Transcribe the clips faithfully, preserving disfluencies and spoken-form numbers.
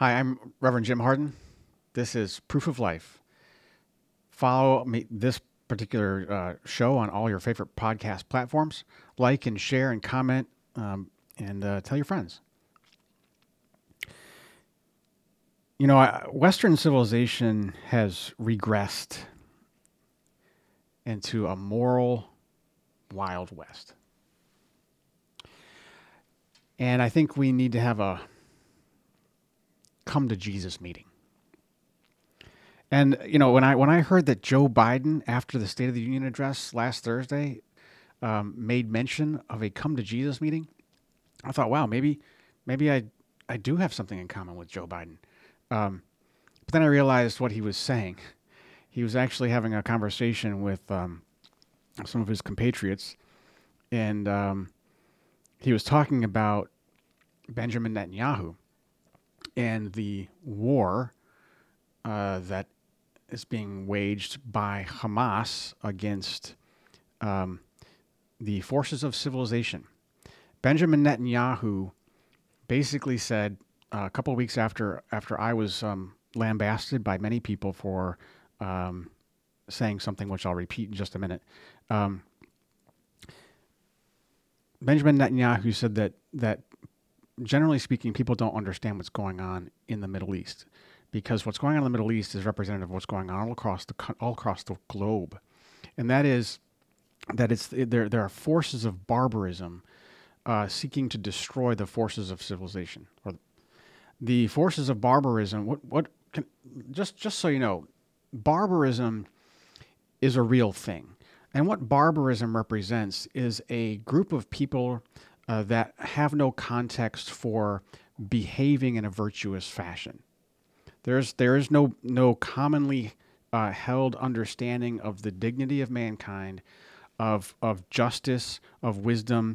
Hi, I'm Reverend Jim Harden. This is Proof of Life. Follow me, this particular uh, show on all your favorite podcast platforms. Like and share and comment um, and uh, tell your friends. You know, I, Western civilization has regressed into a moral Wild West. And I think we need to have a come to Jesus meeting. And you know, when I when I heard that Joe Biden, after the State of the Union address last Thursday, um, made mention of a come to Jesus meeting, I thought, wow, maybe maybe I I do have something in common with Joe Biden. Um, but then I realized what he was saying. He was actually having a conversation with um, some of his compatriots, and um, he was talking about Benjamin Netanyahu and the war uh, that is being waged by Hamas against um, the forces of civilization. Benjamin Netanyahu basically said uh, a couple of weeks after after I was um, lambasted by many people for um, saying something which I'll repeat in just a minute. Um, Benjamin Netanyahu said that that generally speaking, people don't understand what's going on in the Middle East, because what's going on in the Middle East is representative of what's going on all across the all across the globe, and that is that it's there. There are forces of barbarism uh, seeking to destroy the forces of civilization, or the forces of barbarism. What what can, just just so you know, barbarism is a real thing, and what barbarism represents is a group of people uh, that have no context for behaving in a virtuous fashion. There's there is no no commonly uh, held understanding of the dignity of mankind, of of justice, of wisdom,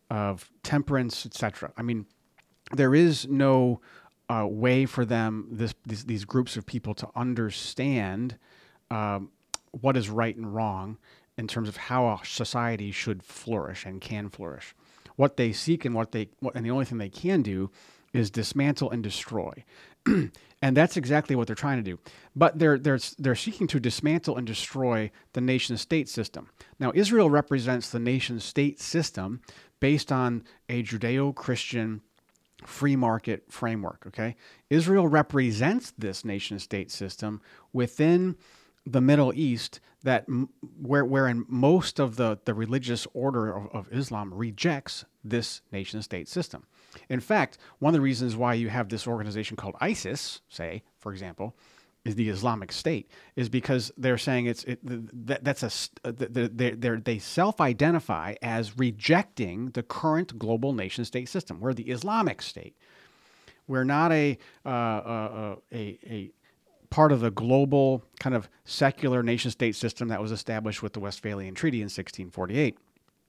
of temperance, et cetera. I mean, there is no uh, way for them this these, these groups of people to understand um, what is right and wrong in terms of how a society should flourish and can flourish. What they seek and what they what, and the only thing they can do is dismantle and destroy. And that's exactly what they're trying to do. But they're, they're, they're seeking to dismantle and destroy the nation-state system. Now, Israel represents the nation-state system based on a Judeo-Christian free market framework, okay? Israel represents this nation-state system within the Middle East that where wherein most of the, the religious order of, of Islam rejects this nation-state system. In fact, one of the reasons why you have this organization called ISIS, say, for example, is the Islamic State, is because they're saying it's it, that, that's a they they self-identify as rejecting the current global nation-state system. We're the Islamic State. We're not a uh, uh, a a part of the global kind of secular nation-state system that was established with the Westphalian Treaty in sixteen forty-eight.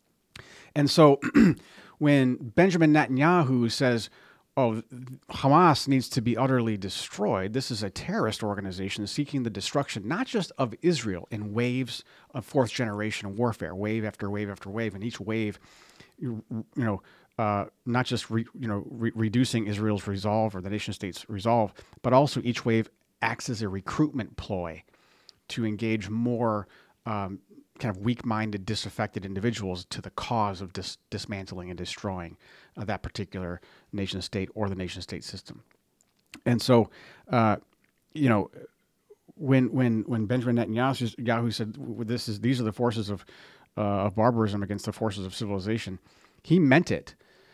And so when Benjamin Netanyahu says, oh, Hamas needs to be utterly destroyed, this is a terrorist organization seeking the destruction not just of Israel in waves of fourth generation warfare, wave after wave after wave, and each wave, you, you know, uh, not just re, you know re- reducing Israel's resolve or the nation state's resolve, but also each wave acts as a recruitment ploy to engage more um, kind of weak-minded, disaffected individuals to the cause of dis- dismantling and destroying uh, that particular nation-state or the nation-state system. And so, uh, you know, when when when Benjamin Netanyahu Yahoo said this is these are the forces of uh, of barbarism against the forces of civilization, he meant it.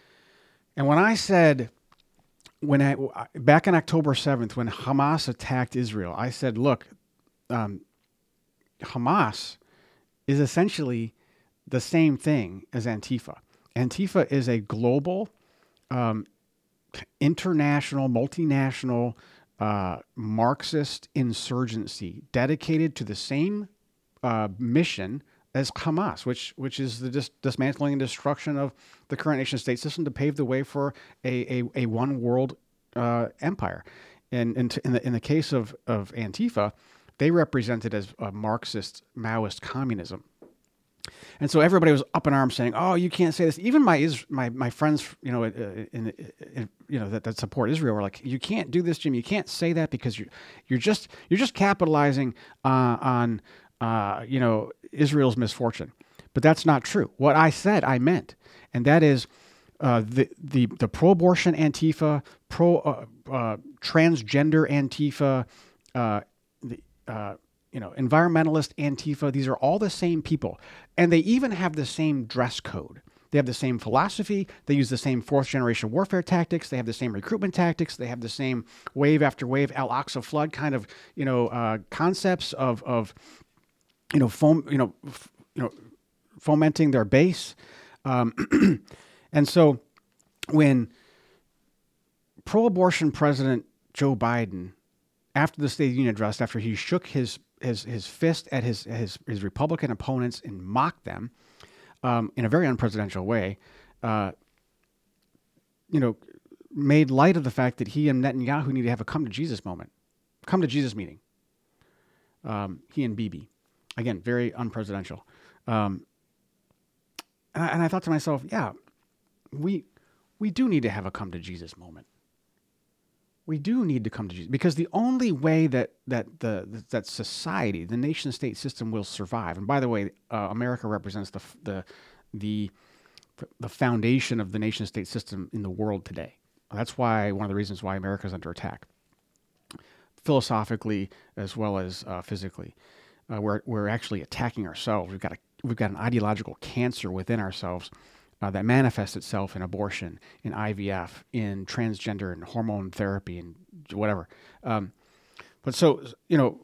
And when I said when I back on October seventh, when Hamas attacked Israel, I said, look, um, Hamas is essentially the same thing as Antifa. Antifa is a global, um, international, multinational, uh, Marxist insurgency dedicated to the same uh, mission as Hamas, which which is the dis- dismantling and destruction of the current nation-state system to pave the way for a a, a one world uh, empire. And, and in the in the case of of Antifa, they represent it as a Marxist Maoist communism. And so everybody was up in arms saying, "Oh, you can't say this." Even my is my my friends, you know, in, in, in, you know that, that support Israel were like, "You can't do this, Jim. You can't say that because you're you're just you're just capitalizing uh, on uh, you know Israel's misfortune." But that's not true. What I said, I meant, and that is uh, the the the pro-abortion Antifa, pro uh, uh, transgender Antifa, uh, the. Uh, you know, environmentalist Antifa, these are all the same people. And they even have the same dress code. They have the same philosophy. They use the same fourth generation warfare tactics. They have the same recruitment tactics. They have the same wave after wave Al-Aqsa flood kind of, you know, uh, concepts of, of, you know, foam, you know, f- you know, fomenting their base. Um, and so when pro-abortion President Joe Biden, after the State of the Union address, after he shook his his his fist at his his, his Republican opponents and mocked them um, in a very unpresidential way, uh, you know, made light of the fact that he and Netanyahu need to have a come to Jesus moment, come to Jesus meeting. Um, he and Bibi, again, very unpresidential. Um, and, I, and I thought to myself, yeah, we we do need to have a come to Jesus moment. We do need to come to Jesus because the only way that that the that society, the nation state system, will survive. And by the way, uh, America represents the the the the foundation of the nation state system in the world today. That's why one of the reasons why America is under attack, philosophically as well as uh, physically. Uh, we're we're actually attacking ourselves. We've got a we've got an ideological cancer within ourselves. Uh, that manifests itself in abortion, in I V F, in transgender and hormone therapy and whatever. Um, but so, you know,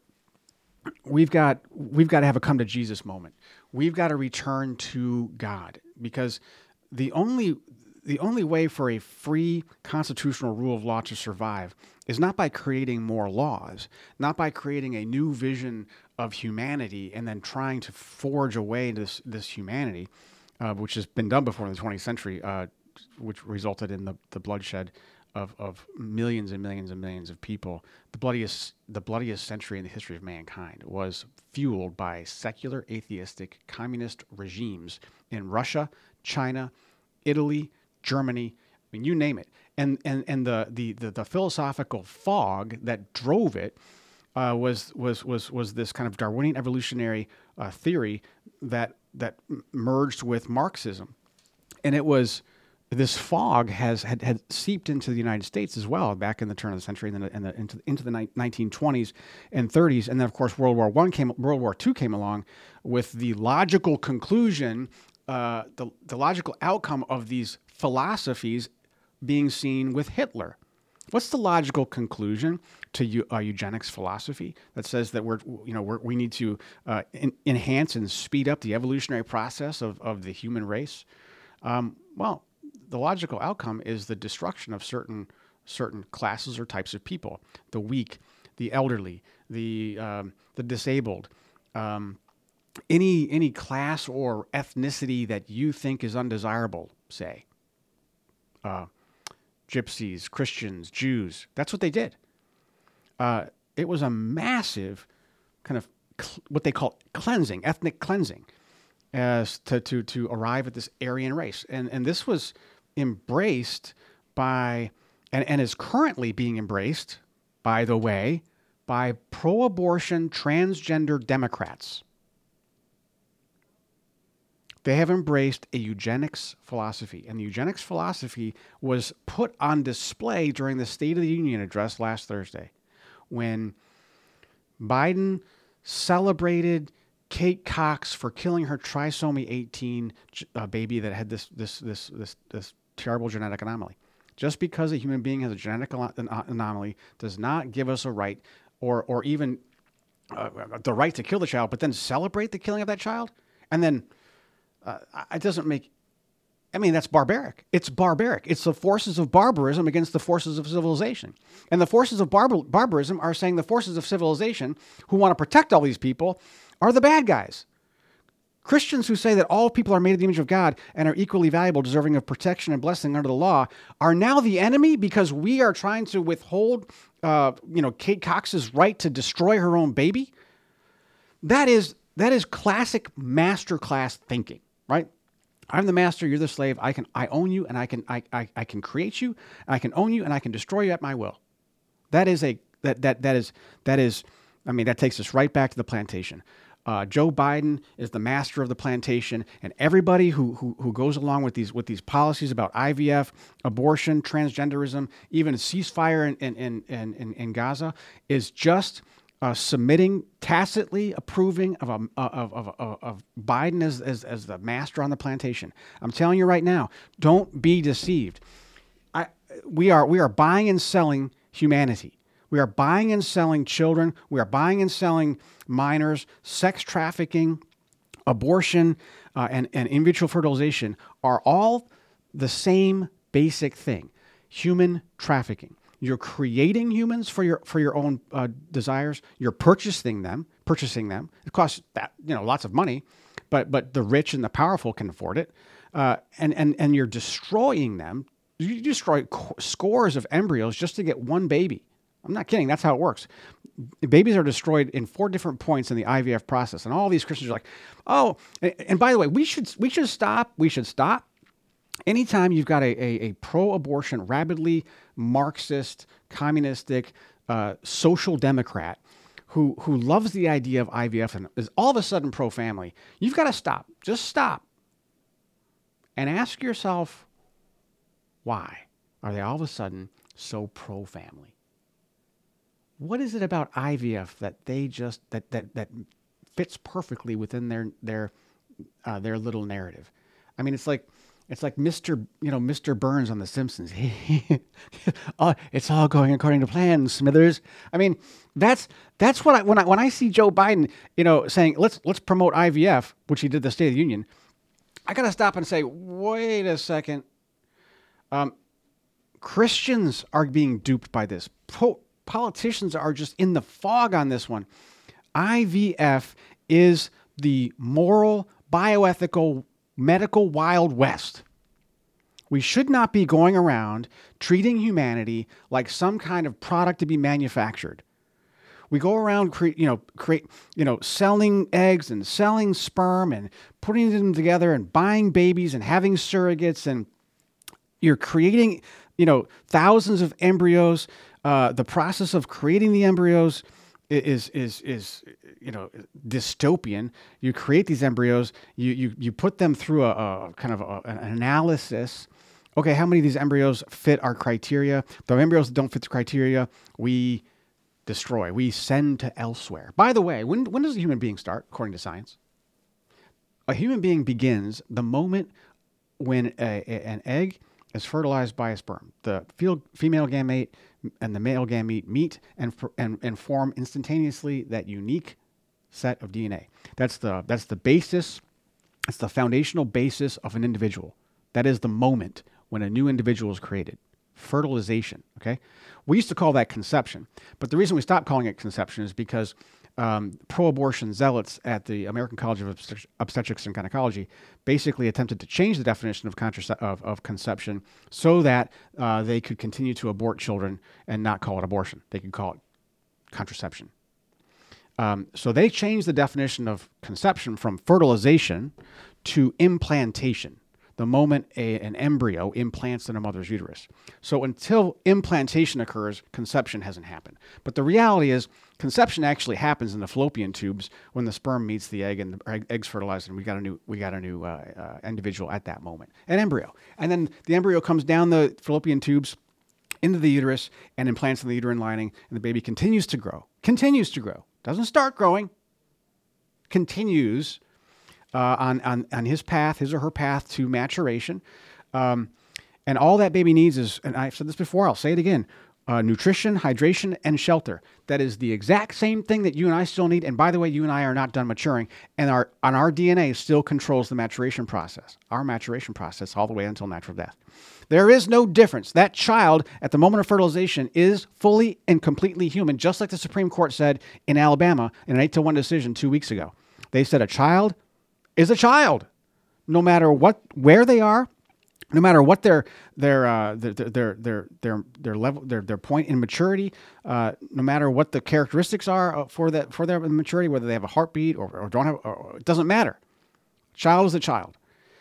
we've got we've got to have a come to Jesus moment. We've got to return to God because the only the only way for a free constitutional rule of law to survive is not by creating more laws, not by creating a new vision of humanity and then trying to forge a way into this, this humanity. Uh, which has been done before in the twentieth century, uh, which resulted in the, the bloodshed of, of millions and millions and millions of people. The bloodiest the bloodiest century in the history of mankind was fueled by secular, atheistic, communist regimes in Russia, China, Italy, Germany. I mean, you name it. And and and the the the, the philosophical fog that drove it uh, was was was was this kind of Darwinian evolutionary uh, theory that. that merged with Marxism. And it was, this fog has had, had seeped into the United States as well back in the turn of the century and, the, and the, into, into the nineteen twenties and thirties. And then, of course, World War One came, World War Two came along with the logical conclusion, uh, the, the logical outcome of these philosophies being seen with Hitler. What's the logical conclusion to eu- uh, eugenics philosophy that says that we're, you know, we're, we need to uh, in, enhance and speed up the evolutionary process of, of the human race? Um, well, the logical outcome is the destruction of certain certain classes or types of people: the weak, the elderly, the um, the disabled, um, any any class or ethnicity that you think is undesirable. Say. Uh, Gypsies, Christians, Jews. That's what they did. Uh, it was a massive kind of cl- what they call cleansing, ethnic cleansing, as to, to, to arrive at this Aryan race. And, and this was embraced by, and, and is currently being embraced, by the way, by pro-abortion transgender Democrats. They have embraced a eugenics philosophy, and the eugenics philosophy was put on display during the State of the Union address last Thursday, when Biden celebrated Kate Cox for killing her trisomy eighteen uh, baby that had this this this this this terrible genetic anomaly. Just because a human being has a genetic anomaly does not give us a right, or or even uh, the right to kill the child, but then celebrate the killing of that child, and then. Uh, it doesn't make, I mean, that's barbaric. It's barbaric. It's the forces of barbarism against the forces of civilization. And the forces of barbar- barbarism are saying the forces of civilization who want to protect all these people are the bad guys. Christians who say that all people are made in the image of God and are equally valuable, deserving of protection and blessing under the law, are now the enemy because we are trying to withhold, uh, you know, Kate Cox's right to destroy her own baby. That is that is classic master class thinking, right? I'm the master, you're the slave. I can I own you, and I can I, I, I can create you, and I can own you, and I can destroy you at my will. That is a that that that is that is I mean, that takes us right back to the plantation. Uh, Joe Biden is the master of the plantation, and everybody who, who who goes along with these with these policies about I V F, abortion, transgenderism, even a ceasefire in in in, in, in Gaza is just uh, submitting, tacitly approving of a, of, of, of, of Biden as, as as the master on the plantation. I'm telling you right now, don't be deceived. I we are we are buying and selling humanity. We are buying and selling children. We are buying and selling minors. Sex trafficking, abortion, uh, and, and in vitro fertilization are all the same basic thing. Human trafficking. You're creating humans for your for your own uh, desires. You're purchasing them. Purchasing them. It costs that you know lots of money, but but the rich and the powerful can afford it. Uh, and and and you're destroying them. You destroy co- scores of embryos just to get one baby. I'm not kidding. That's how it works. Babies are destroyed in four different points in the I V F process, and all these Christians are like, "Oh, and, and by the way, we should we should stop. We should stop." Anytime you've got a, a, a pro-abortion, rabidly Marxist, communistic, uh, social democrat who who loves the idea of I V F and is all of a sudden pro-family, you've got to stop. Just stop and ask yourself, why are they all of a sudden so pro-family? What is it about I V F that they just that that that fits perfectly within their their uh, their little narrative? I mean, it's like it's like Mister you know Mister Burns on The Simpsons. Oh, it's all going according to plan, Smithers. I mean, that's that's what I when I when I see Joe Biden, you know, saying let's let's promote I V F, which he did the State of the Union. I got to stop and say, wait a second. Um, Christians are being duped by this. Po- Politicians are just in the fog on this one. I V F is the moral, bioethical, medical Wild West. We should not be going around treating humanity like some kind of product to be manufactured. We go around, cre- you know, create, you know, selling eggs and selling sperm and putting them together and buying babies and having surrogates, and you're creating, you know, thousands of embryos. Uh, the process of creating the embryos is is is you know dystopian. You create these embryos, you you you put them through a, a kind of a, an analysis. Okay, how many of these embryos fit our criteria? The embryos that don't fit the criteria, we destroy. We send to elsewhere. By the way, when when does a human being start, according to science? A human being begins the moment when a, a, an egg is fertilized by a sperm. The female gamete and the male gamete meet and, and and form instantaneously that unique set of D N A. That's the that's the basis. It's the foundational basis of an individual. That is the moment when a new individual is created. Fertilization. Okay, we used to call that conception, but the reason we stopped calling it conception is because um, pro-abortion zealots at the American College of Obstet- Obstetrics and Gynecology basically attempted to change the definition of, contrace- of, of conception so that uh, they could continue to abort children and not call it abortion. They could call it contraception. Um, so they changed the definition of conception from fertilization to implantation, the moment a, an embryo implants in a mother's uterus. So until implantation occurs, conception hasn't happened. But the reality is conception actually happens in the fallopian tubes when the sperm meets the egg and the egg's fertilized, and we got a new we got a new uh, uh, individual at that moment, an embryo. And then the embryo comes down the fallopian tubes into the uterus and implants in the uterine lining, and the baby continues to grow, continues to grow. Doesn't start growing, continues uh, on, on, on his path, his or her path to maturation. Um, and all that baby needs is, and I've said this before, I'll say it again, uh, nutrition, hydration, and shelter. That is the exact same thing that you and I still need. And by the way, you and I are not done maturing, and our on our D N A still controls the maturation process, our maturation process all the way until natural death. There is no difference. That child at the moment of fertilization is fully and completely human, just like the Supreme Court said in Alabama in an eight to one decision two weeks ago. They said a child is a child, no matter what, where they are, no matter what their their uh, their, their their their their level their their point in maturity, uh, no matter what the characteristics are for that for their maturity, whether they have a heartbeat or, or don't have, or, it doesn't matter. Child is a child.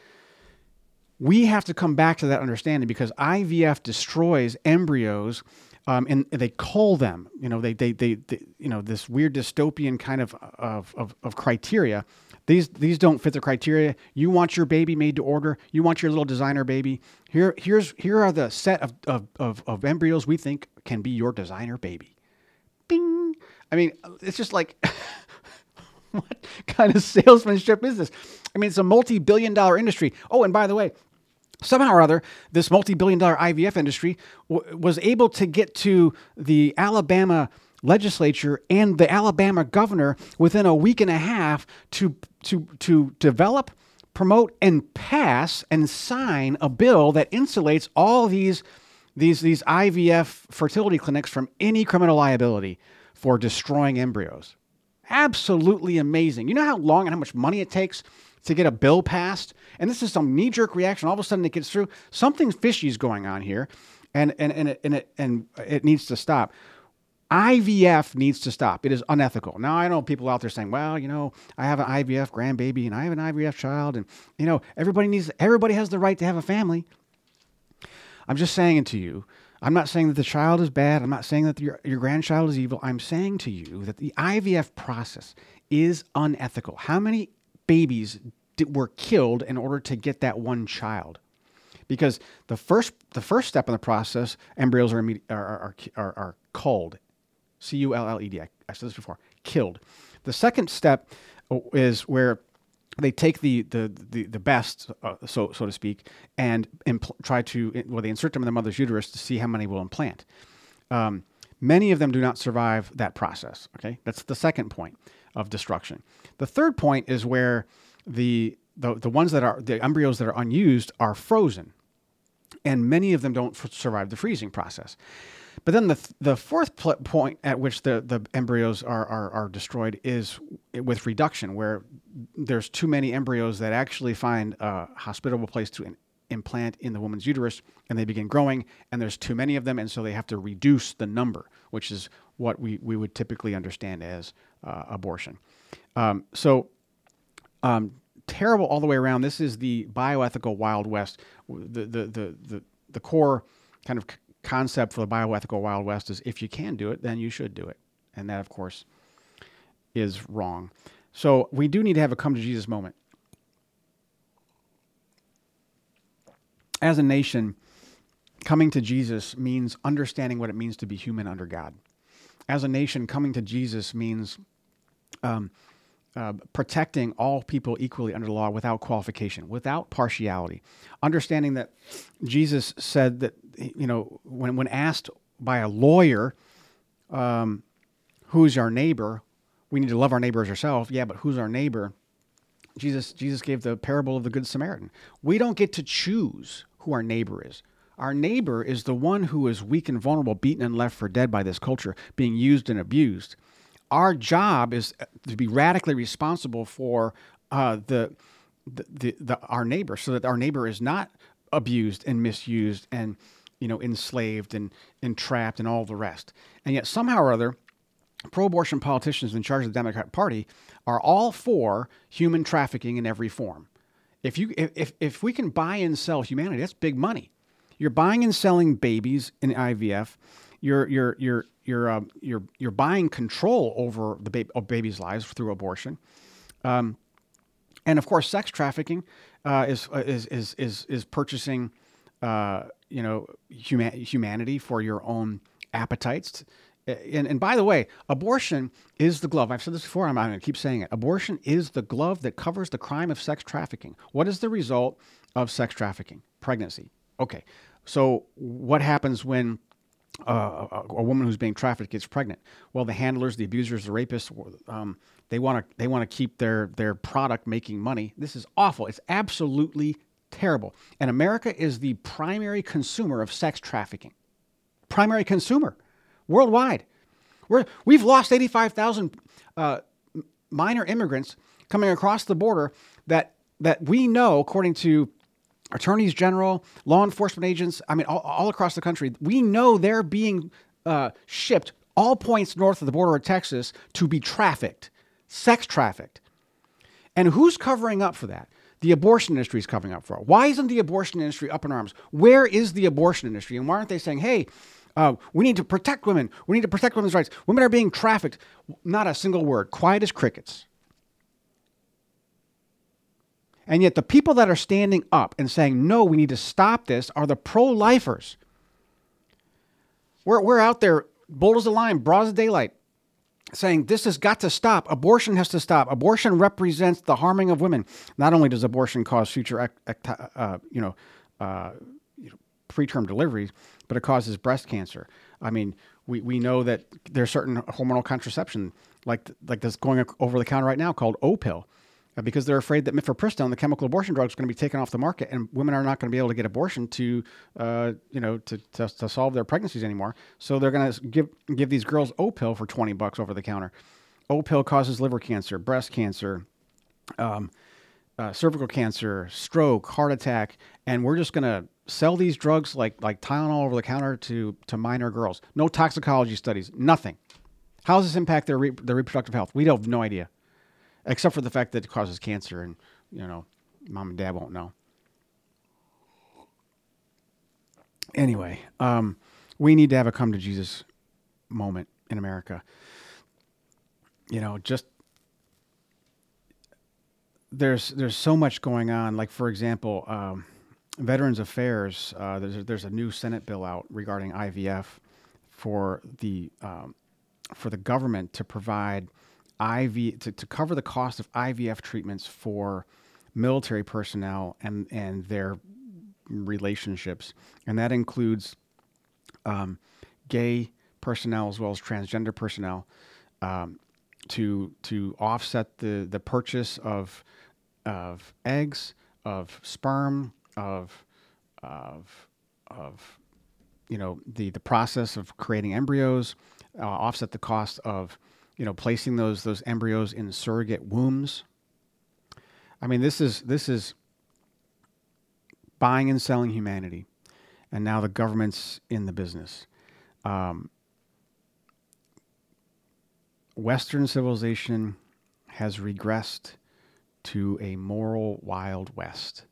We have to come back to that understanding because I V F destroys embryos, um, and they cull them. You know, they, they they they you know this weird dystopian kind of of of, of criteria. These these don't fit the criteria. You want your baby made to order. You want your little designer baby. Here here's here are the set of of of, of embryos we think can be your designer baby. Bing. I mean, it's just like, what kind of salesmanship is this? I mean, it's a multi-billion dollar industry. Oh, and by the way, somehow or other, this multi-billion dollar I V F industry w- was able to get to the Alabama legislature and the Alabama governor within a week and a half to to to develop, promote, and pass and sign a bill that insulates all these these these I V F fertility clinics from any criminal liability for destroying embryos. Absolutely amazing. You know how long and how much money it takes to get a bill passed? And this is some knee-jerk reaction. All of a sudden it gets through. Something fishy is going on here, and and and it, and it, and it needs to stop. I V F needs to stop. It is unethical. Now, I know people out there saying, well, you know, I have an I V F grandbaby and I have an I V F child, and, you know, everybody needs, everybody has the right to have a family. I'm just saying it to you. I'm not saying that the child is bad. I'm not saying that your, your grandchild is evil. I'm saying to you that the I V F process is unethical. How many babies did, were killed in order to get that one child? Because the first the first step in the process, embryos are immedi- are, are, are, are culled. C U L L E D. I, I said this before. Killed. The second step is where they take the the the, the best, uh, so so to speak, and impl- try to well they insert them in the mother's uterus to see how many will implant. Um, many of them do not survive that process. Okay, that's the second point of destruction. The third point is where the the the ones that are the embryos that are unused are frozen, and many of them don't f- survive the freezing process. But then the th- the fourth pl- point at which the, the embryos are, are are destroyed is with reduction, where there's too many embryos that actually find a hospitable place to in- implant in the woman's uterus, and they begin growing, and there's too many of them, and so they have to reduce the number, which is what we, we would typically understand as uh, abortion. Um, so um, terrible all the way around. This is the bioethical Wild West. The the the the, the core kind of concept for the bioethical Wild West is if you can do it, then you should do it. And that, of course, is wrong. So we do need to have a come to Jesus moment. As a nation, coming to Jesus means understanding what it means to be human under God. As a nation, coming to Jesus means um, uh, protecting all people equally under the law without qualification, without partiality. Understanding that Jesus said that, you know, when, when asked by a lawyer, um, who's our neighbor? We need to love our neighbor as ourselves. Yeah, but who's our neighbor? Jesus, Jesus gave the parable of the Good Samaritan. We don't get to choose who our neighbor is. Our neighbor is the one who is weak and vulnerable, beaten and left for dead by this culture, being used and abused. Our job is to be radically responsible for uh, the, the, the, the our neighbor, so that our neighbor is not abused and misused and, you know, enslaved and entrapped and all the rest. And yet somehow or other, pro-abortion politicians in charge of the Democratic Party are all for human trafficking in every form. If you if if we can buy and sell humanity, that's big money. You're buying and selling babies in I V F. You're you're you're you're um, you're you're buying control over the ba- of babies' lives through abortion, um, and of course, sex trafficking uh, is, is is is is purchasing, uh, you know, huma- humanity for your own appetites. And, and by the way, abortion is the glove. I've said this before. I'm, I'm going to keep saying it. Abortion is the glove that covers the crime of sex trafficking. What is the result of sex trafficking? Pregnancy. Okay. So what happens when uh, a, a woman who's being trafficked gets pregnant? Well, the handlers, the abusers, the rapists, um, they want to they want to keep their their product making money. This is awful. It's absolutely terrible. And America is the primary consumer of sex trafficking. Primary consumer. Worldwide. We're, we've lost eighty-five thousand uh, minor immigrants coming across the border that that we know, according to attorneys general, law enforcement agents, I mean, all, all across the country, we know they're being uh, shipped all points north of the border of Texas to be trafficked, sex trafficked. And who's covering up for that? The abortion industry is covering up for it. Why isn't the abortion industry up in arms? Where is the abortion industry? And why aren't they saying, hey, uh, we need to protect women. We need to protect women's rights. Women are being trafficked. Not a single word. Quiet as crickets. And yet the people that are standing up and saying, no, we need to stop this are the pro-lifers. We're, we're out there, bold as a lion, broad as daylight, saying this has got to stop. Abortion has to stop. Abortion represents the harming of women. Not only does abortion cause future, uh, you know, uh, preterm deliveries, but it causes breast cancer. I mean, we, we know that there's certain hormonal contraception, like like this going over the counter right now called Opill, uh, because they're afraid that mifepristone, the chemical abortion drug, is going to be taken off the market, and women are not going to be able to get abortion to, uh, you know, to, to to solve their pregnancies anymore. So they're going to give give these girls Opill for twenty bucks over the counter. Opill causes liver cancer, breast cancer, um, uh, cervical cancer, stroke, heart attack, and we're just going to sell these drugs like like Tylenol over the counter to to minor girls. No toxicology studies, nothing. How does this impact their re- their reproductive health? We have no idea, except for the fact that it causes cancer, and you know, mom and dad won't know. Anyway, um, we need to have a come to Jesus moment in America. You know, just there's there's so much going on. Like, for example, um, Veterans Affairs, uh, there's, there's a new Senate bill out regarding I V F for the um, for the government to provide I V to, to cover the cost of I V F treatments for military personnel and and their relationships, and that includes um, gay personnel as well as transgender personnel, um, to to offset the the purchase of of eggs, of sperm, of of of you know the the process of creating embryos, uh, offset the cost of you know placing those those embryos in surrogate wombs. I mean, this is this is buying and selling humanity, and now the government's in the business. Um, Western civilization has regressed to a moral Wild West.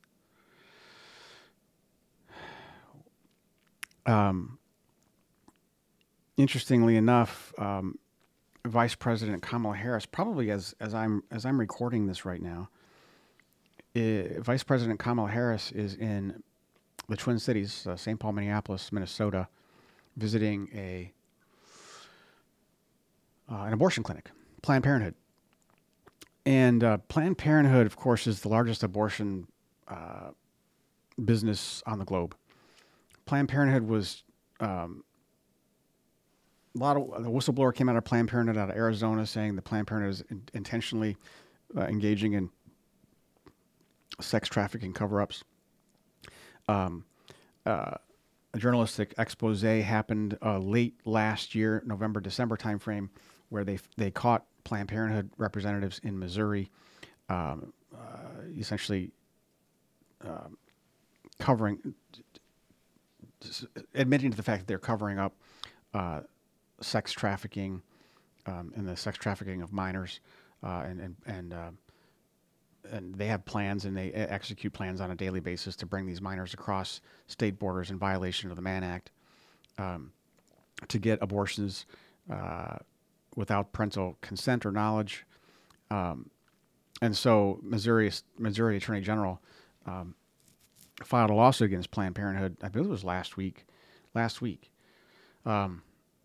Um, interestingly enough, um, Vice President Kamala Harris, probably as as I'm as I'm recording this right now, uh, Vice President Kamala Harris is in the Twin Cities, uh, Saint Paul, Minneapolis, Minnesota, visiting a uh, an abortion clinic, Planned Parenthood. And uh, Planned Parenthood, of course, is the largest abortion uh, business on the globe. Planned Parenthood was um, a lot of the whistleblower came out of Planned Parenthood out of Arizona saying that Planned Parenthood is in, intentionally uh, engaging in sex trafficking cover-ups. Um, uh, a journalistic expose happened uh, late last year, November, December timeframe, where they they caught Planned Parenthood representatives in Missouri, um, uh, essentially uh, covering, admitting to the fact that they're covering up uh, sex trafficking um, and the sex trafficking of minors, uh, and and and, uh, and they have plans and they execute plans on a daily basis to bring these minors across state borders in violation of the Mann Act, um, to get abortions uh, without parental consent or knowledge. Um, and so Missouri, Missouri Attorney General um, filed a lawsuit against Planned Parenthood. I believe it was last week, last week, um,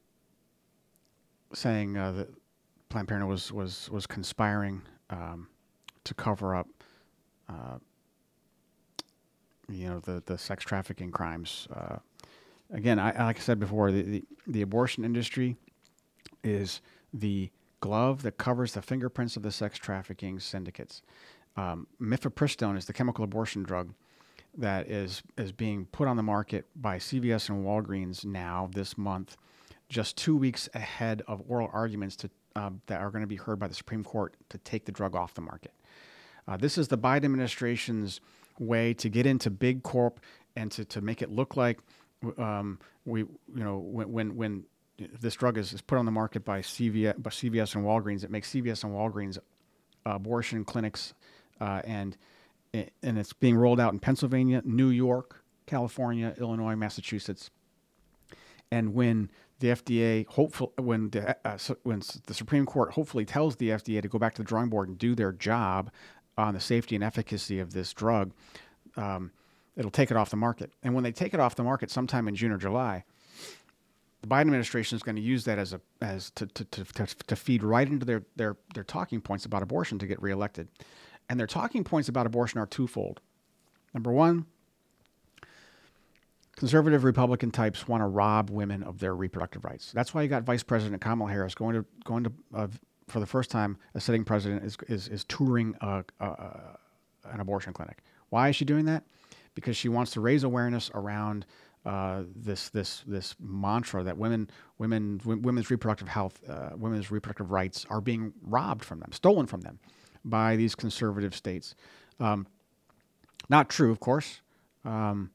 saying uh, that Planned Parenthood was was was conspiring um, to cover up, uh, you know, the the sex trafficking crimes. Uh, again, I, like I said before, the, the the abortion industry is the glove that covers the fingerprints of the sex trafficking syndicates. Um, mifepristone is the chemical abortion drug that is is being put on the market by C V S and Walgreens now this month, just two weeks ahead of oral arguments to uh, that are going to be heard by the Supreme Court to take the drug off the market. Uh, this is the Biden administration's way to get into big corp and to, to make it look like um, we, you know, when when, when this drug is, is put on the market by C V S, by C V S and Walgreens, it makes C V S and Walgreens uh, abortion clinics, uh, and and it's being rolled out in Pennsylvania, New York, California, Illinois, Massachusetts. And when the F D A, hopefully, when the uh, when the Supreme Court hopefully tells the F D A to go back to the drawing board and do their job on the safety and efficacy of this drug, um, it'll take it off the market. And when they take it off the market sometime in June or July, the Biden administration is going to use that as a as to to, to, to feed right into their, their their talking points about abortion to get reelected. And their talking points about abortion are twofold. Number one, conservative Republican types want to rob women of their reproductive rights. That's why you got Vice President Kamala Harris going to going to uh, for the first time, a sitting president is is, is touring a, a, a, an abortion clinic. Why is she doing that? Because she wants to raise awareness around uh, this this this mantra that women women w- women's reproductive health, uh, women's reproductive rights are being robbed from them, stolen from them by these conservative states. Um, not true, of course. Um,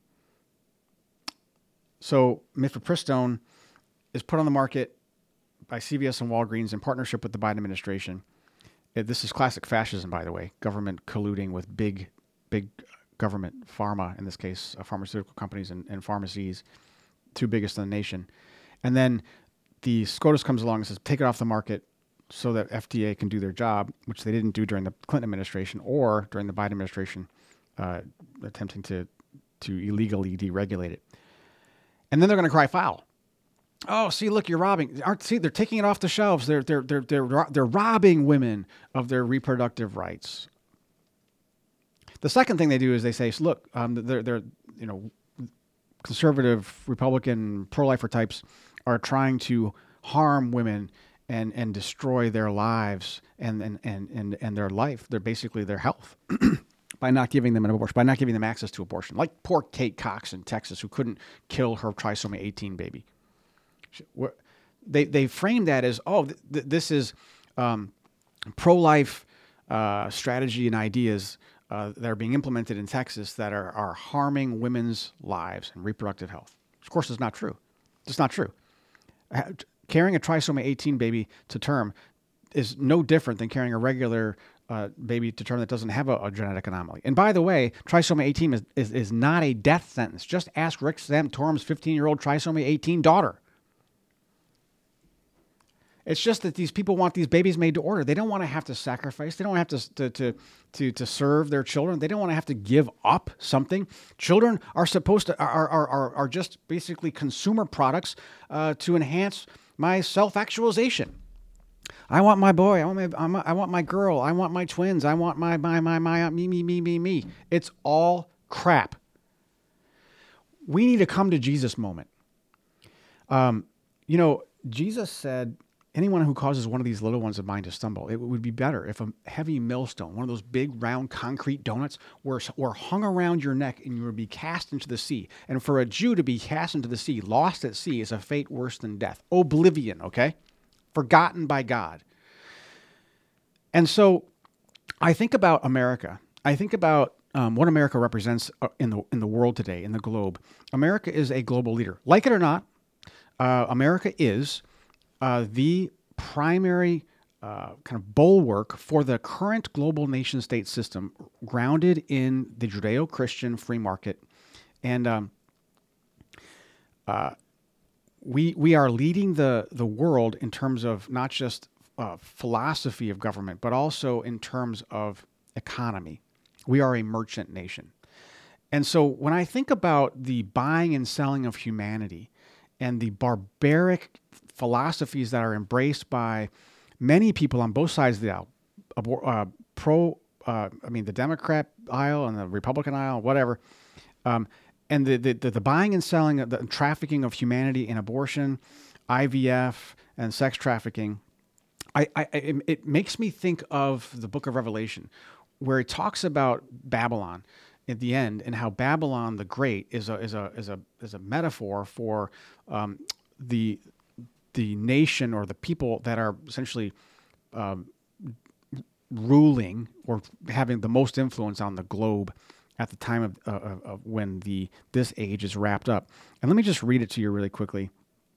so mifepristone is put on the market by C V S and Walgreens in partnership with the Biden administration. It, this is classic fascism, by the way, government colluding with big, big government, pharma, in this case, uh, pharmaceutical companies and, and pharmacies, two biggest in the nation. And then the SCOTUS comes along and says, take it off the market so that F D A can do their job, which they didn't do during the Clinton administration or during the Biden administration, uh, attempting to, to illegally deregulate it. And then they're going to cry foul. Oh, see, look, you're robbing. Aren't see? They're taking it off the shelves. They're they're they're they're they're robbing women of their reproductive rights. The second thing they do is they say, look, um, they're they're you know, conservative, Republican, pro-lifer types are trying to harm women and and destroy their lives and and and and, and their life. They're basically their health. By not giving them an abortion, by not giving them access to abortion, like poor Kate Cox in Texas, who couldn't kill her trisomy eighteen baby. They they frame that as, oh, th- th- this is um, pro-life uh, strategy and ideas uh, that are being implemented in Texas that are, are harming women's lives and reproductive health. Of course, it's not true. It's not true. Carrying a trisomy eighteen baby to term is no different than carrying a regular uh, baby to term that doesn't have a, a genetic anomaly. And by the way, trisomy eighteen is, is, is not a death sentence. Just ask Rick Santorum's fifteen-year-old trisomy eighteen daughter. It's just that these people want these babies made to order. They don't want to have to sacrifice. They don't have to to to to, to serve their children. They don't want to have to give up something. Children are supposed to are are are, are just basically consumer products uh, to enhance my self-actualization. I want my boy. I want my I want my girl. I want my twins. I want my my my my me me me me me. It's all crap. We need a come to Jesus moment. Um, you know, Jesus said, anyone who causes one of these little ones of mine to stumble, it would be better if a heavy millstone, one of those big round concrete donuts, were, were hung around your neck and you would be cast into the sea. And for a Jew to be cast into the sea, lost at sea, is a fate worse than death. Oblivion, okay? Forgotten by God. And so I think about America. I think about um, what America represents in the in the world today, in the globe. America is a global leader. Like it or not, uh, America is Uh, the primary uh, kind of bulwark for the current global nation-state system, grounded in the Judeo-Christian free market, and um, uh, we we are leading the the world in terms of not just uh, philosophy of government, but also in terms of economy. We are a merchant nation, and so when I think about the buying and selling of humanity and the barbaric philosophies that are embraced by many people on both sides of the aisle, uh, pro, uh, I mean, the Democrat aisle and the Republican aisle, whatever, um, and the, the the buying and selling, the trafficking of humanity in abortion, I V F, and sex trafficking, I, I it makes me think of the Book of Revelation, where it talks about Babylon at the end and how Babylon the Great is a is a is a is a metaphor for um, the the nation or the people that are essentially um, ruling or having the most influence on the globe at the time of, uh, of, of when the this age is wrapped up. And let me just read it to you really quickly.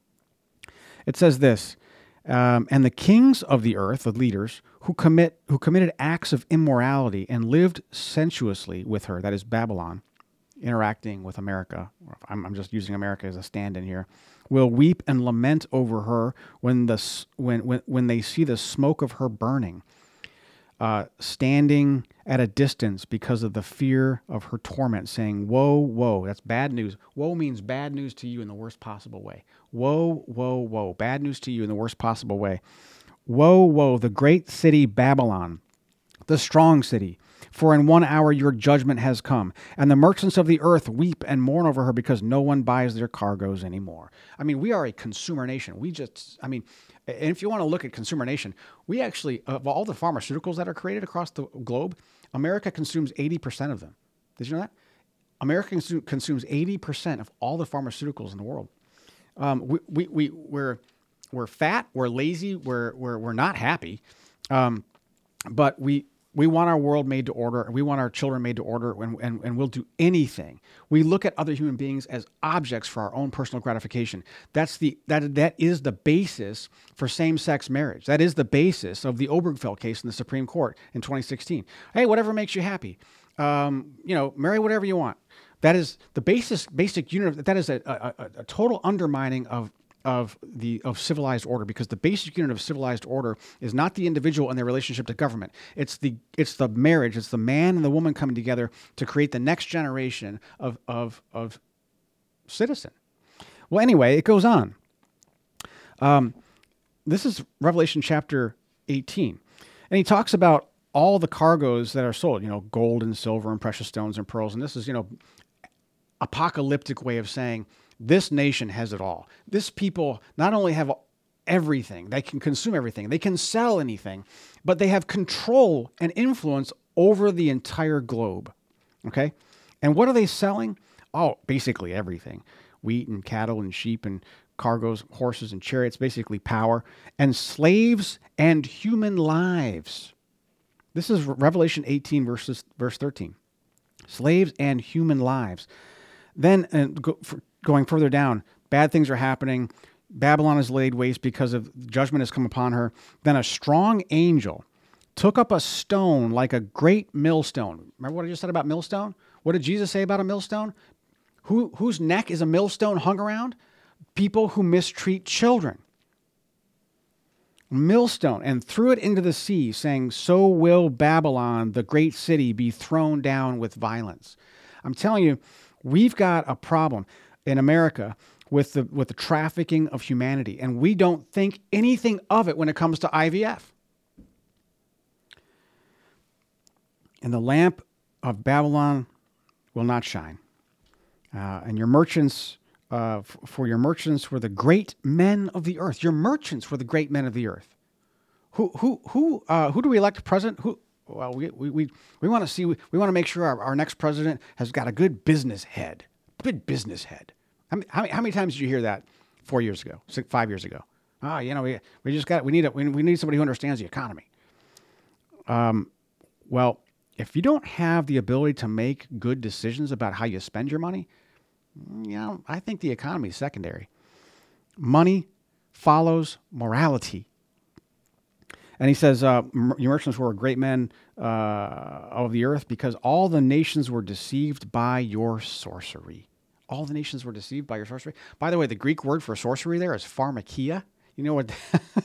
It says this, um, and the kings of the earth, the leaders, who commit who committed acts of immorality and lived sensuously with her, that is Babylon, interacting with America, I'm, I'm just using America as a stand-in here, will weep and lament over her when the when when, when they see the smoke of her burning, uh, standing at a distance because of the fear of her torment, saying, woe, woe. That's bad news. Woe means bad news to you in the worst possible way. Woe, woe, woe. Bad news to you in the worst possible way. Woe, woe, the great city Babylon, the strong city. For in one hour your judgment has come, and the merchants of the earth weep and mourn over her because no one buys their cargoes anymore. I mean, we are a consumer nation. We just, I mean, and if you want to look at consumer nation, we actually, of all the pharmaceuticals that are created across the globe, America consumes eighty percent of them. Did you know that? America consu- consumes eighty percent of all the pharmaceuticals in the world. Um, we, we, we, we're, we're fat, we're lazy, we're, we're, we're not happy, um, but we, We want our world made to order. We want our children made to order, and, and, and we'll do anything. We look at other human beings as objects for our own personal gratification. That's the that that is the basis for same-sex marriage. That is the basis of the Obergefell case in the Supreme Court in twenty sixteen. Hey, whatever makes you happy, um, you know, marry whatever you want. That is the basis, basic unit. Of, that is a, a, a total undermining of. of the of civilized order, because the basic unit of civilized order is not the individual and their relationship to government. It's the it's the marriage. It's the man and the woman coming together to create the next generation of of of citizen. Well, anyway, it goes on. Um, this is Revelation chapter eighteen, and he talks about all the cargoes that are sold. You know, gold and silver and precious stones and pearls, and this is you know apocalyptic way of saying. This nation has it all. This people not only have everything, they can consume everything, they can sell anything, but they have control and influence over the entire globe. Okay? And what are they selling? Oh, basically everything. Wheat and cattle and sheep and cargoes, horses and chariots, basically power, and slaves and human lives. This is Revelation eighteen, verses, verse thirteen. Slaves and human lives. Then, uh, go, for, going further down, bad things are happening. Babylon is laid waste because of judgment has come upon her. Then a strong angel took up a stone like a great millstone. Remember what I just said about millstone? What did Jesus say about a millstone? Who, whose neck is a millstone hung around? People who mistreat children. Millstone, and threw it into the sea, saying, so will Babylon, the great city, be thrown down with violence. I'm telling you, we've got a problem in America with the with the trafficking of humanity, and we don't think anything of it when it comes to I V F. And the lamp of Babylon will not shine, uh, and your merchants, uh, f- for your merchants were the great men of the earth. Your merchants were the great men of the earth. Who who who uh, who do we elect president? Who? Well, we we we, we want to see. We, we want to make sure our, our next president has got a good business head. Good business head. How many, how many, how many times did you hear that four years ago, six, five years ago? Ah, oh, you know, we we just got we need a, we, we need somebody who understands the economy. Um, well, if you don't have the ability to make good decisions about how you spend your money, you know, I think the economy is secondary. Money follows morality. And he says, uh, your merchants were great men uh, of the earth because all the nations were deceived by your sorcery. All the nations were deceived by your sorcery. By the way, the Greek word for sorcery there is pharmakia. You know what?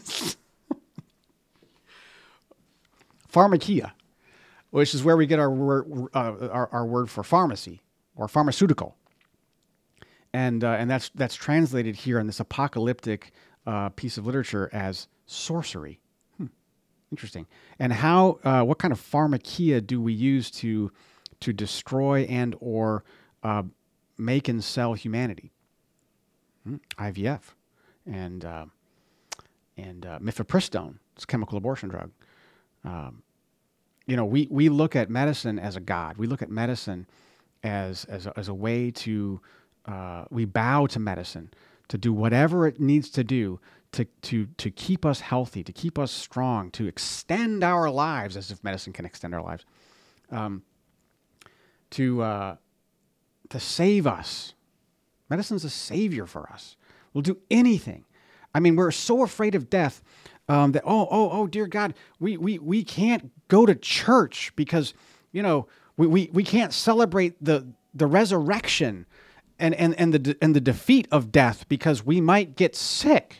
Pharmakia, which is where we get our word, uh, our, our word for pharmacy or pharmaceutical. And uh, and that's that's translated here in this apocalyptic uh, piece of literature as sorcery. Interesting. And how? Uh, what kind of pharmakia do we use to to destroy and or uh, make and sell humanity? Hmm. I V F and uh, and uh, mifepristone. It's a chemical abortion drug. Um, you know, we we look at medicine as a god. We look at medicine as as a, as a way to uh, we bow to medicine to do whatever it needs to do. To, to to keep us healthy, to keep us strong, to extend our lives, as if medicine can extend our lives, um, to uh, to save us. Medicine's a savior for us. We'll do anything. I mean, we're so afraid of death um, that, oh, oh, oh, dear God, we, we, we can't go to church because, you know, we, we, we can't celebrate the the resurrection and, and, and, the, and the defeat of death because we might get sick.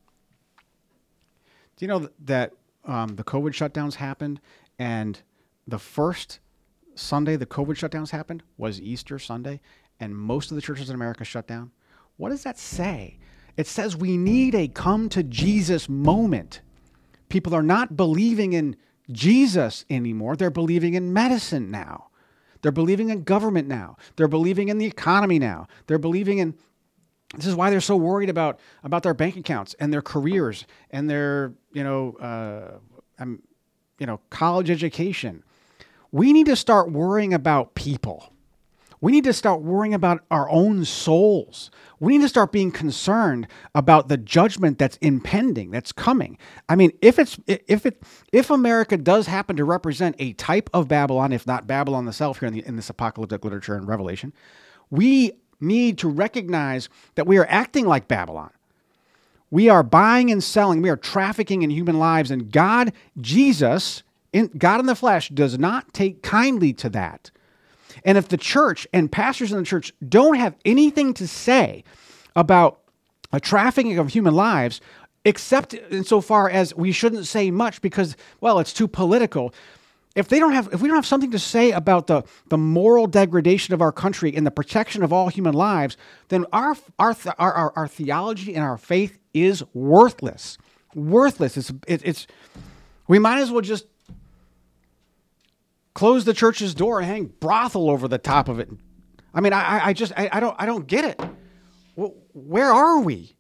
Do you know that um, the COVID shutdowns happened, and the first Sunday the COVID shutdowns happened was Easter Sunday, and most of the churches in America shut down? What does that say? It says we need a come to Jesus moment. People are not believing in Jesus anymore. They're believing in medicine now. They're believing in government now. They're believing in the economy now. They're believing in, this is why they're so worried about, about their bank accounts and their careers and their, you know, uh, um, you know, college education. We need to start worrying about people. We need to start worrying about our own souls. We need to start being concerned about the judgment that's impending, that's coming. I mean, if it's if it if America does happen to represent a type of Babylon, if not Babylon itself here in, the, in this apocalyptic literature and Revelation, we need to recognize that we are acting like Babylon. We are buying and selling. We are trafficking in human lives, and God, Jesus, in, God in the flesh, does not take kindly to that. And if the church and pastors in the church don't have anything to say about a trafficking of human lives, except insofar as we shouldn't say much because, well, it's too political. If they don't have, if we don't have something to say about the, the moral degradation of our country and the protection of all human lives, then our our our our, our theology and our faith is worthless. Worthless. It's it, it's we might as well just close the church's door and hang brothel over the top of it. I mean, I, I just, I, I don't, I don't get it. Where are we?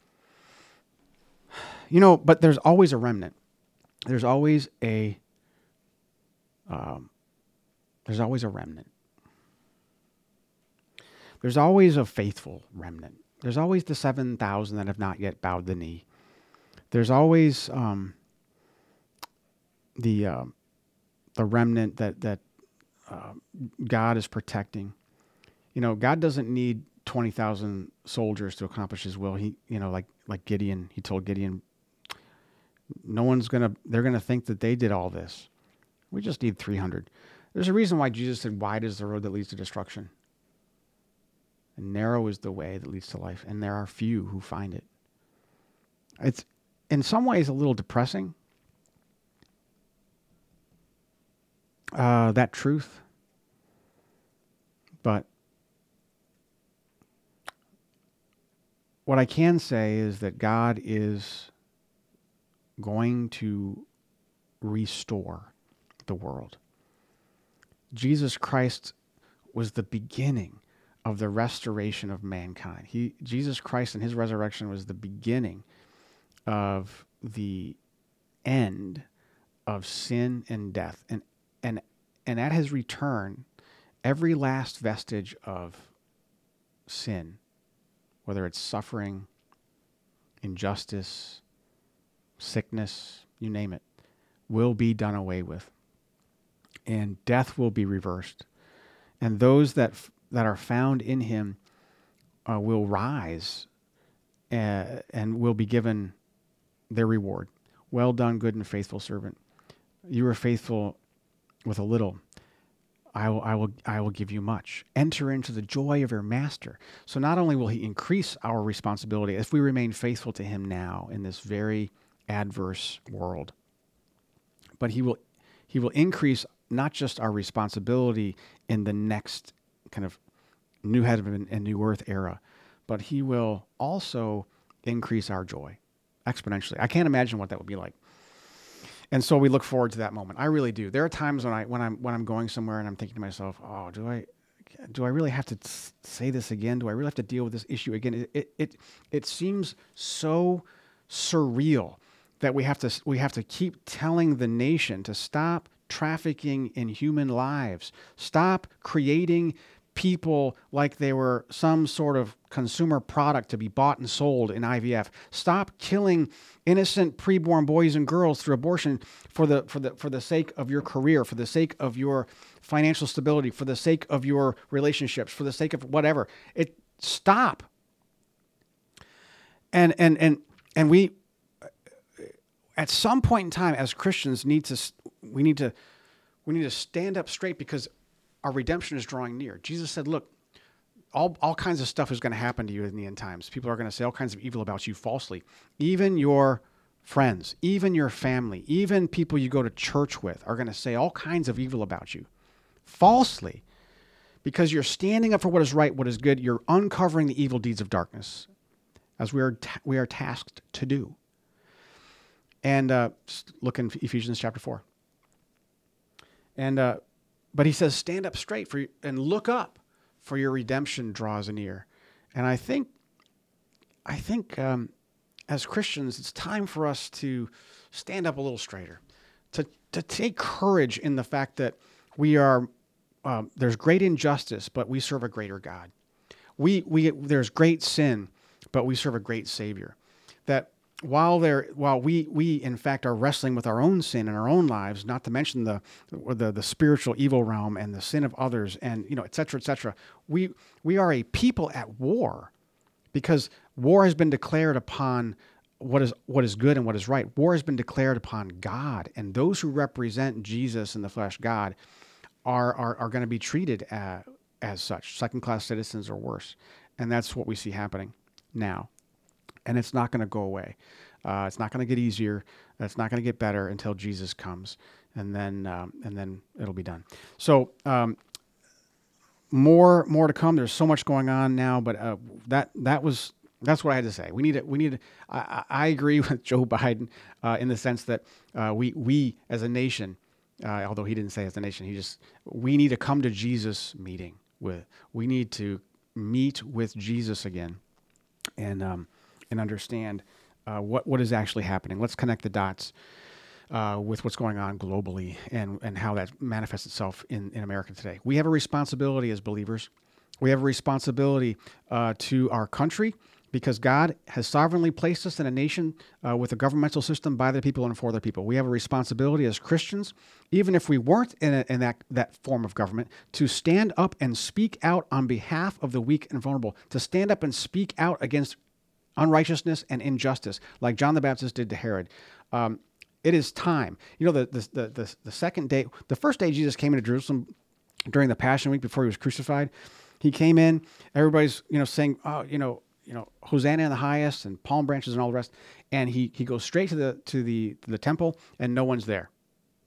You know, but there's always a remnant. There's always a, um, there's always a remnant. There's always a faithful remnant. There's always the seven thousand that have not yet bowed the knee. There's always um, the, uh, the remnant that that uh, God is protecting. You know, God doesn't need twenty thousand soldiers to accomplish his will. He, you know, like like Gideon, he told Gideon, no one's going to, they're going to think that they did all this. We just need three hundred. There's a reason why Jesus said, wide is the road that leads to destruction, and narrow is the way that leads to life, and there are few who find it. It's in some ways a little depressing, Uh, that truth, but what I can say is that God is going to restore the world. Jesus Christ was the beginning of the restoration of mankind. He, Jesus Christ and his resurrection was the beginning of the end of sin and death, and And and at his return, every last vestige of sin, whether it's suffering, injustice, sickness, you name it, will be done away with. And death will be reversed. And those that that are found in him uh, will rise uh, and will be given their reward. Well done, good and faithful servant. You were faithful with a little, I will, I will, I will give you much. Enter into the joy of your master. So not only will he increase our responsibility if we remain faithful to him now in this very adverse world, but he will, he will increase not just our responsibility in the next kind of new heaven and new earth era, but he will also increase our joy exponentially. I can't imagine what that would be like. And so we look forward to that moment. I really do. There are times when I when I'm when I'm going somewhere and I'm thinking to myself, "Oh, do I do I really have to say this again? Do I really have to deal with this issue again?" It it it, it seems so surreal that we have to we have to keep telling the nation to stop trafficking in human lives, stop creating people like they were some sort of consumer product to be bought and sold in I V F. Stop killing innocent preborn boys and girls through abortion for the for the for the sake of your career, for the sake of your financial stability, for the sake of your relationships, for the sake of whatever. It stop. And and and and we, at some point in time, as Christians, need to we need to we need to stand up straight, because our redemption is drawing near. Jesus said, "Look, all all kinds of stuff is going to happen to you in the end times. People are going to say all kinds of evil about you falsely. Even your friends, even your family, even people you go to church with are going to say all kinds of evil about you falsely, because you're standing up for what is right, what is good. You're uncovering the evil deeds of darkness, as we are ta- we are tasked to do." And uh, look in Ephesians chapter four. And uh, but he says, stand up straight for and look up, for your redemption draws near. And I think, I think. Um, As Christians, it's time for us to stand up a little straighter, to to take courage in the fact that we are um, there's great injustice, but we serve a greater God. We we there's great sin, but we serve a great Savior. That while there while we we in fact are wrestling with our own sin in our own lives, not to mention the the the spiritual evil realm and the sin of others, and you know, et cetera, et cetera. We we are a people at war. Because war has been declared upon what is what is good and what is right. War has been declared upon God, and those who represent Jesus in the flesh, God, are are, are going to be treated as, as such, second-class citizens or worse. And that's what we see happening now. And it's not going to go away. Uh, it's not going to get easier. It's not going to get better until Jesus comes, and then um, and then it'll be done. So. Um, More, more to come. There's so much going on now, but uh, that that was that's what I had to say. We need to, we need. To, I, I agree with Joe Biden uh, in the sense that uh, we we as a nation, uh, although he didn't say as a nation, he just we need to come to Jesus meeting with. We need to meet with Jesus again, and um, and understand uh, what what is actually happening. Let's connect the dots. Uh, with what's going on globally and, and how that manifests itself in, in America today. We have a responsibility as believers. We have a responsibility uh, to our country, because God has sovereignly placed us in a nation uh, with a governmental system by the people and for the people. We have a responsibility as Christians, even if we weren't in, a, in that, that form of government, to stand up and speak out on behalf of the weak and vulnerable, to stand up and speak out against unrighteousness and injustice, like John the Baptist did to Herod. Um, It is time. You know, the, the the the second day, the first day Jesus came into Jerusalem during the Passion Week before he was crucified, he came in. Everybody's you know saying, oh, you know, you know, Hosanna in the highest, and palm branches and all the rest. And he he goes straight to the to the to the temple, and no one's there.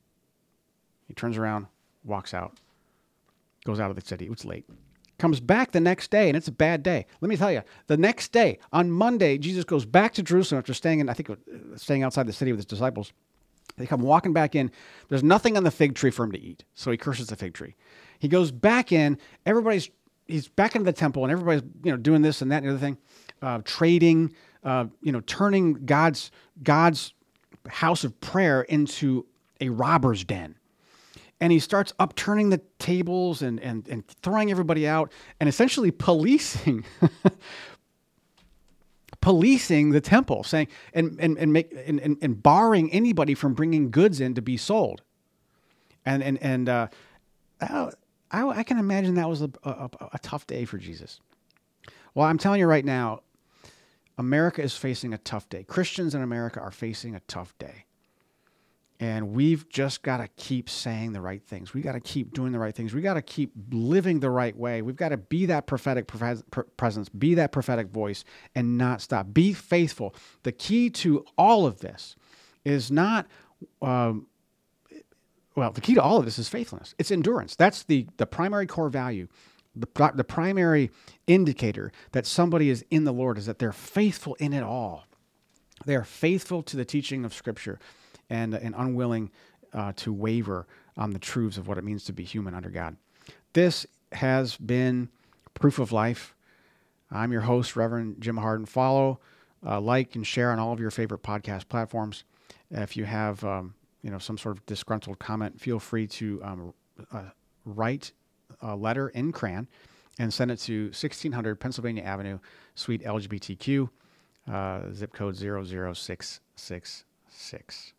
He turns around, walks out, goes out of the city. It's late. Comes back the next day, and it's a bad day. Let me tell you, the next day, on Monday, Jesus goes back to Jerusalem after staying in, I think, staying outside the city with his disciples. They come walking back in. There's nothing on the fig tree for him to eat, so he curses the fig tree. He goes back in. Everybody's he's back into the temple, and everybody's you know doing this and that and the other thing, uh, trading, uh, you know, turning God's God's house of prayer into a robber's den. And he starts upturning the tables and and and throwing everybody out, and essentially policing. policing the temple, saying and and and make and, and, and barring anybody from bringing goods in to be sold, and and and uh, I, I can imagine that was a, a, a tough day for Jesus. Well, I'm telling you right now, America is facing a tough day. Christians in America are facing a tough day, and we've just got to keep saying the right things. We got to keep doing the right things. We got to keep living the right way. We've got to be that prophetic presence, be that prophetic voice, and not stop. Be faithful. The key to all of this is not, um, well, the key to all of this is faithfulness. It's endurance. That's the, the primary core value. The, the primary indicator that somebody is in the Lord is that they're faithful in it all. They are faithful to the teaching of Scripture, and, and unwilling uh, to waver on the truths of what it means to be human under God. This has been Proof of Life. I'm your host, Reverend Jim Harden. Follow, uh, like, and share on all of your favorite podcast platforms. If you have um, you know, some sort of disgruntled comment, feel free to um, uh, write a letter in crayon and send it to sixteen hundred Pennsylvania Avenue, Suite L G B T Q, uh, zip code zero zero six six six.